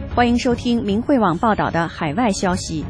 欢迎收听明慧网报道的海外消息。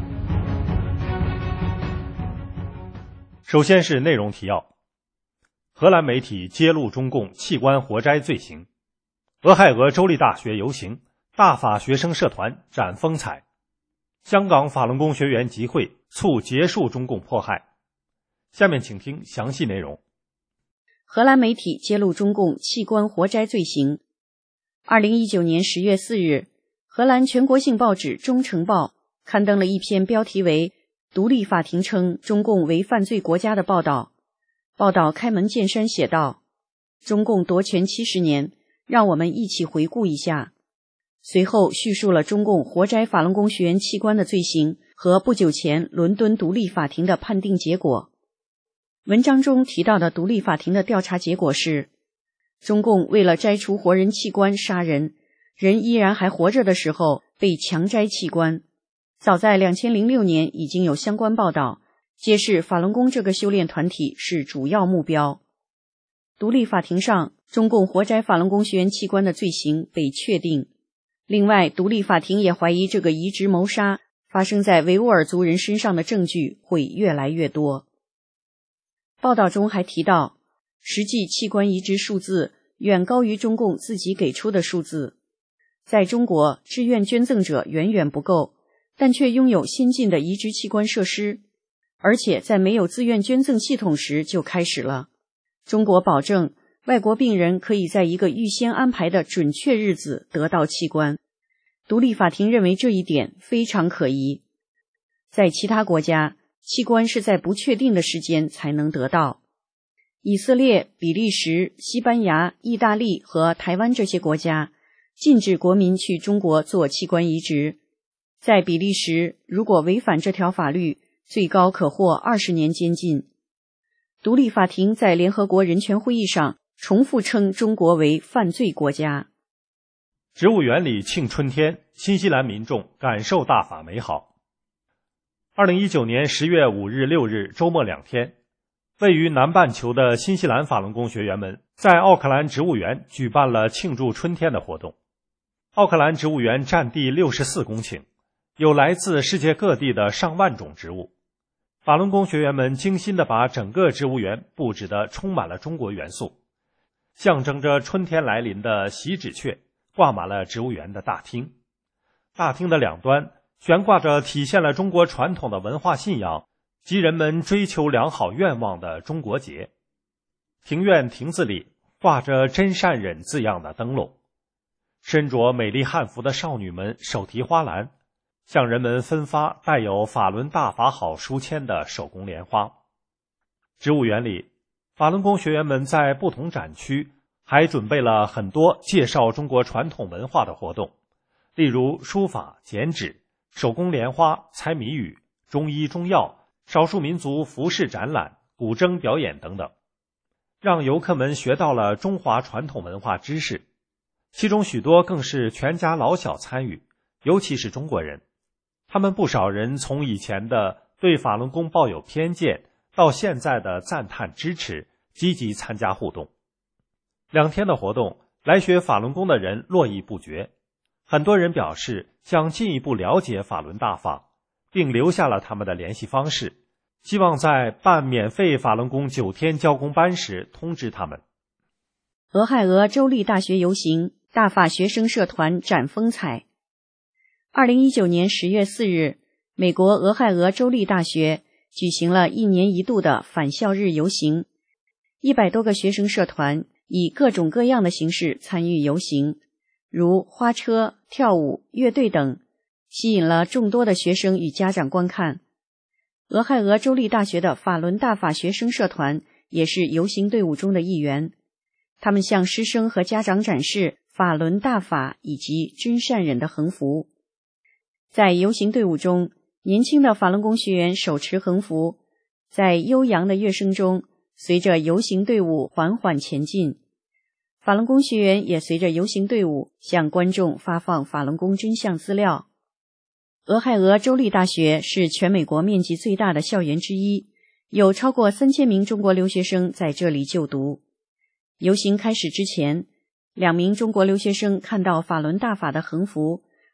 首先是内容提要。荷兰媒体揭露中共器官活摘罪行。俄亥俄州立大学游行，大法学生社团展风采。香港法轮功学员集会促结束中共迫害。下面请听详细内容。 荷兰媒体揭露中共器官活摘罪行。2019年10月4日，荷兰全国性报纸《忠诚报》刊登了一篇标题为《独立法庭称中共为犯罪国家》的报道。报道开门见山写道：中共夺权70年，让我们一起回顾一下。随后叙述了中共活摘法轮功学员器官的罪行和不久前伦敦独立法庭的判定结果。文章中提到的独立法庭的调查结果是，中共为了摘除活人器官杀人，人依然还活着的时候被强摘器官。早在2006年已经有相关报道，揭示法轮功这个修炼团体是主要目标。独立法庭上，中共活摘法轮功学员器官的罪行被确定。另外，独立法庭也怀疑这个移植谋杀发生在维吾尔族人身上的证据会越来越多。报道中还提到，实际器官移植数字远高于中共自己给出的数字。在中国，志愿捐赠者远远不够，但却拥有先进的移植器官设施，而且在没有自愿捐赠系统时就开始了。中国保证外国病人可以在一个预先安排的准确日子得到器官。独立法庭认为这一点非常可疑。在其他国家，器官是在不确定的时间才能得到。以色列、比利时、西班牙、意大利和台湾这些国家禁止国民去中国做器官移植。在比利时，如果违反这条法律，最高可获20年监禁。独立法庭在联合国人权会议上重复称中国为犯罪国家。 植物园里庆春天，新西兰民众感受大法美好。2019年10月5日、6日周末2天，位于南半球的新西兰法轮功学员们在奥克兰植物园举办了庆祝春天的活动。奥克兰植物园占地64公顷，有来自世界各地的上万种植物。法轮功学员们精心地把整个植物园布置得充满了中国元素，象征着春天来临的喜纸雀挂满了植物园的大厅。大厅的两端悬挂着体现了中国传统的文化信仰及人们追求良好愿望的中国结。庭院亭子里挂着真善忍字样的灯笼，身着美丽汉服的少女们手提花篮，向人们分发带有法轮大法好书签的手工莲花。植物园里，法轮功学员们在不同展区还准备了很多介绍中国传统文化的活动，例如书法、剪纸、手工莲花、猜谜语、中医中药、少数民族服饰展览、古筝表演等等，让游客们学到了中华传统文化知识，其中许多更是全家老小参与，尤其是中国人。他们不少人从以前的对法轮功抱有偏见，到现在的赞叹支持，积极参加互动。2天的活动，来学法轮功的人络绎不绝，很多人表示想进一步了解法轮大法，并留下了他们的联系方式，希望在办免费法轮功9天教功班时通知他们。 俄亥俄州立大学游行，大法学生社团展风采。2019年10月4日，美国俄亥俄州立大学举行了1年1度的返校日游行，100多个学生社团以各种各样的形式参与游行，如花车、跳舞、乐队等，吸引了众多的学生与家长观看。俄亥俄州立大学的法轮大法学生社团也是游行队伍中的一员，他们向师生和家长展示法轮大法以及真善忍的横幅。在游行队伍中，年轻的法轮功学员手持横幅，在悠扬的乐声中，随着游行队伍缓缓前进。法轮功学员也随着游行队伍向观众发放法轮功真相资料。俄亥俄州立大学是全美国面积最大的校园之一，有超过3000名中国留学生在这里就读。游行开始之前，2名中国留学生看到法轮大法的横幅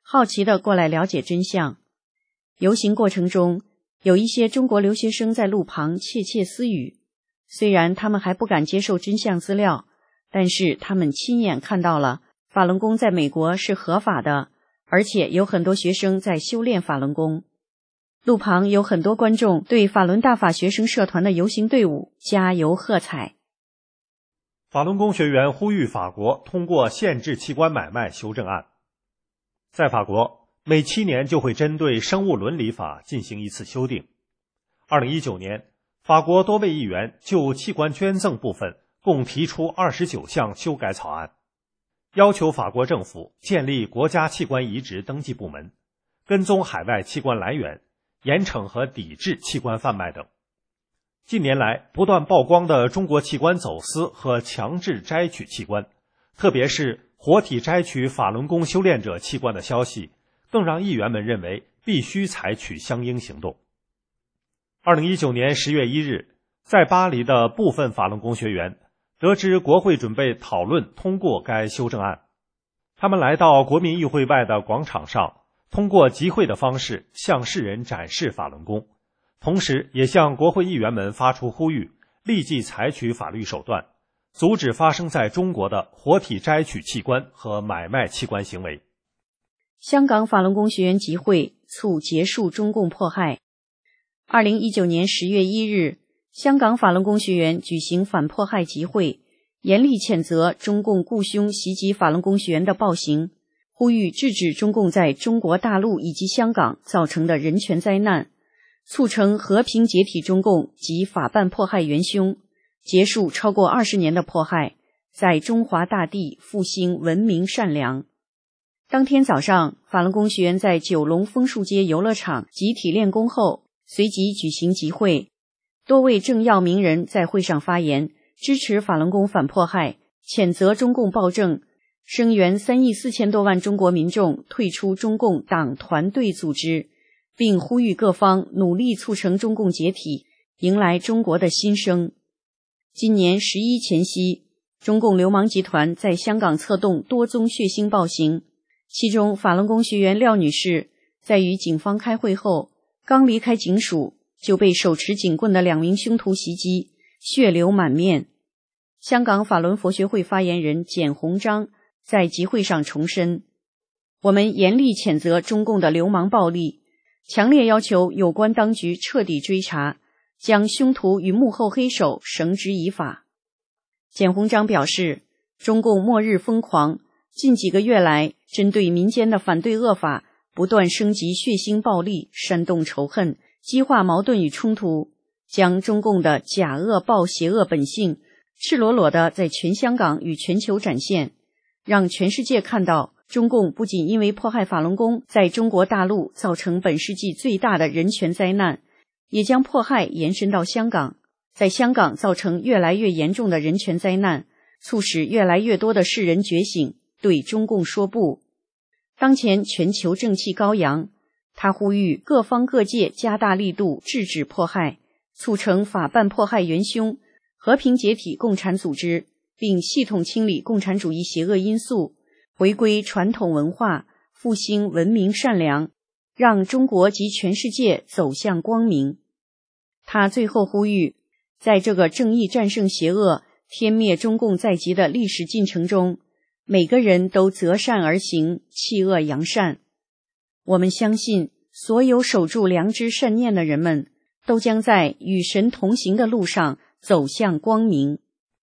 好奇地过来了解真相。游行过程中，有一些中国留学生在路旁窃窃私语，虽然他们还不敢接受真相资料，但是他们亲眼看到了法轮功在美国是合法的，而且有很多学生在修炼法轮功。路旁有很多观众对法轮大法学生社团的游行队伍加油喝彩。 法轮功学员呼吁法国通过限制器官买卖修正案。在法国，每7年就会针对生物伦理法进行一次修订。2019年，法国多位议员就器官捐赠部分共提出29项修改草案，要求法国政府建立国家器官移植登记部门，跟踪海外器官来源，严惩和抵制器官贩卖等。近年来不断曝光的中国器官走私和强制摘取器官，特别是活体摘取法轮功修炼者器官的消息，更让议员们认为必须采取相应行动。2019年10月1日，在巴黎的部分法轮功学员得知国会准备讨论通过该修正案，他们来到国民议会外的广场上，通过集会的方式向世人展示法轮功，同时也向国会议员们发出呼吁，立即采取法律手段，阻止发生在中国的活体摘取器官和买卖器官行为。 香港法轮功学员集会促结束中共迫害。2019年10月1日，香港法轮功学员举行反迫害集会，严厉谴责中共雇凶袭击法轮功学员的暴行，呼吁制止中共在中国大陆以及香港造成的人权灾难，促成和平解体中共及法办迫害元凶，结束超过20年的迫害，在中华大地复兴文明善良。当天早上，法轮功学员在九龙枫树街游乐场集体练功后，随即举行集会，多位政要名人在会上发言，支持法轮功反迫害，谴责中共暴政，声援3亿4千多万中国民众退出中共党团队组织，并呼吁各方努力促成中共解体，迎来中国的新生。今年11前夕，中共流氓集团在香港策动多宗血腥暴行，其中法轮功学员廖女士在与警方开会后，刚离开警署就被手持警棍的2名凶徒袭击，血流满面。香港法轮佛学会发言人简宏章在集会上重申，我们严厉谴责中共的流氓暴力，强烈要求有关当局彻底追查，将凶徒与幕后黑手绳之以法。简宏章表示，中共末日疯狂，近几个月来针对民间的反对恶法不断升级血腥暴力，煽动仇恨，激化矛盾与冲突，将中共的假恶暴邪恶本性赤裸裸地在全香港与全球展现，让全世界看到中共不仅因为迫害法轮功在中国大陆造成本世纪最大的人权灾难，也将迫害延伸到香港，在香港造成越来越严重的人权灾难，促使越来越多的世人觉醒，对中共说不。当前全球正气高扬，他呼吁各方各界加大力度制止迫害，促成法办迫害元凶，和平解体共产组织，并系统清理共产主义邪恶因素，回归传统文化，复兴文明善良，让中国及全世界走向光明。他最后呼吁，在这个正义战胜邪恶、天灭中共在即的历史进程中，每个人都择善而行，弃恶扬善。我们相信，所有守住良知善念的人们，都将在与神同行的路上走向光明。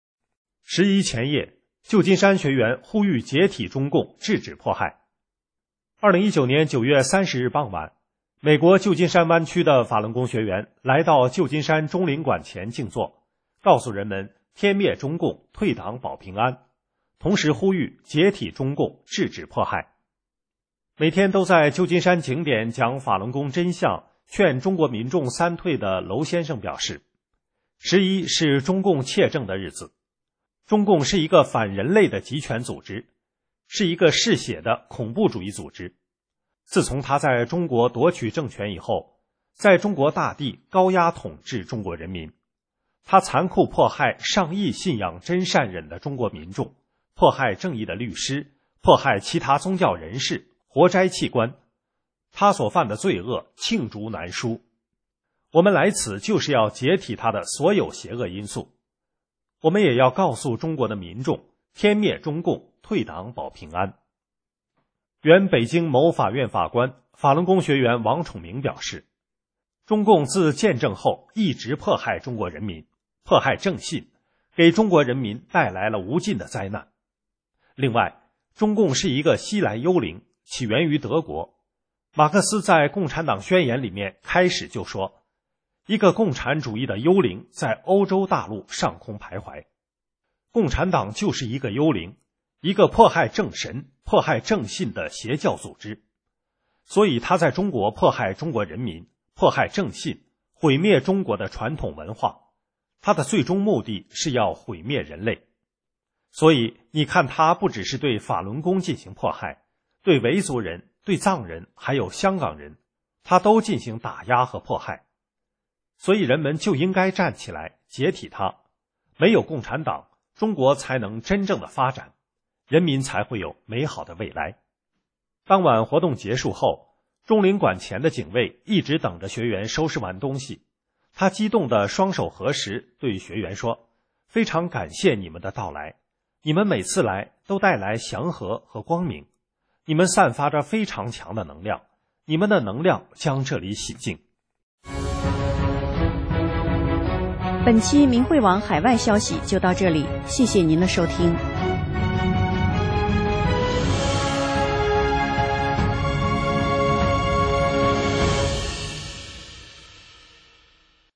11前夜，旧金山学员呼吁解体中共，制止迫害。2019年9月30日傍晚，美国旧金山湾区的法轮功学员来到旧金山中领馆前静坐，告诉人们天灭中共，退党保平安，同时呼吁解体中共，制止迫害。每天都在旧金山景点讲法轮功真相，劝中国民众三退的娄先生表示，11是中共窃政的日子。中共是一个反人类的极权组织，是一个嗜血的恐怖主义组织。自从他在中国夺取政权以后，在中国大地高压统治中国人民，他残酷迫害上亿信仰真善忍的中国民众，迫害正义的律师，迫害其他宗教人士， 活摘器官，他所犯的罪恶罄竹难书。我们来此就是要解体他的所有邪恶因素。我们也要告诉中国的民众，天灭中共，退党保平安。原北京某法院法官、法轮功学员王宠明表示，中共自建政后一直迫害中国人民，迫害正信，给中国人民带来了无尽的灾难。另外，中共是一个西来幽灵，起源于德国。马克思在《共产党宣言》里面开始就说，一个共产主义的幽灵在欧洲大陆上空徘徊。共产党就是一个幽灵，一个迫害正神、迫害正信的邪教组织。所以他在中国迫害中国人民，迫害正信，毁灭中国的传统文化。他的最终目的是要毁灭人类。所以你看，他不只是对法轮功进行迫害，对维族人、对藏人还有香港人，他都进行打压和迫害。所以人们就应该站起来解体他。没有共产党，中国才能真正的发展，人民才会有美好的未来。当晚活动结束后，中领馆前的警卫一直等着学员收拾完东西。他激动地双手合十，对学员说，非常感谢你们的到来，你们每次来都带来祥和和光明，你们散发着非常强的能量，你们的能量将这里洗净。 本期明慧网海外消息就到这里，谢谢您的收听。